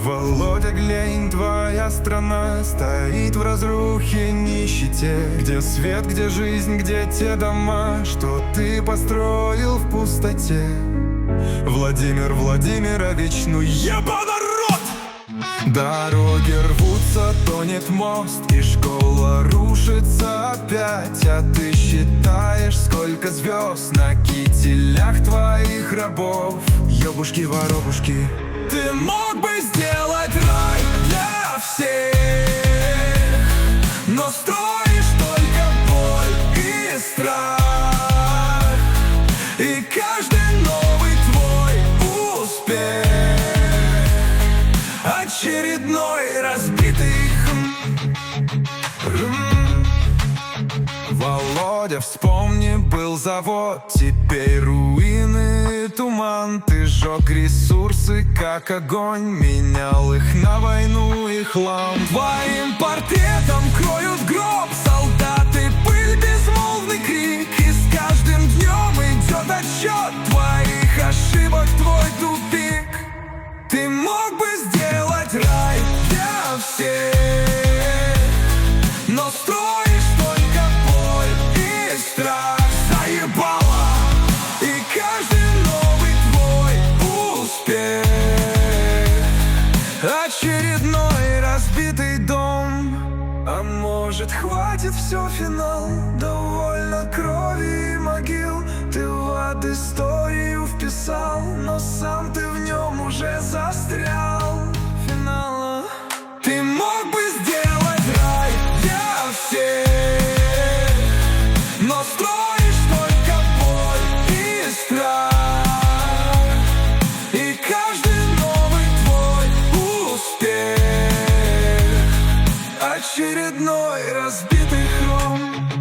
Володя, глянь, твоя страна стоит в разрухе, нищете. Где свет, где жизнь, где те дома, что ты построил в пустоте? Владимир Владимирович, ну еба народ! Дороги рвутся, тонет мост, и школа рушится опять. А ты считаешь, сколько звезд на кителях твоих рабов? Ёбушки-воробушки, ты мог бы сделать рай для всех, но строишь только боль и страх. И каждый новый твой успех очередной разбитый Володя, вспомни, был завод, теперь руины, туман. Ты жег ресурсы, как огонь, менял их на войну и хлам. Твоим портретом кроют гроб солдаты, пыль, безмолвный крик. И с каждым днем идет отсчет твоих ошибок, твой тупик. Ты мог бы сделать рай для всех, но строишь только боль и страх. Заебало, и каждый новый твой успех очередной разбитый дом. А может, хватит все, финал? Довольно крови и могил. Ты в ад историю вписал, но сам ты в нем уже застрял. Финала. Ты мог бы сделать рай для всех, но строишь только боль и страх. И каждый новый твой успех очередной разбитый хром.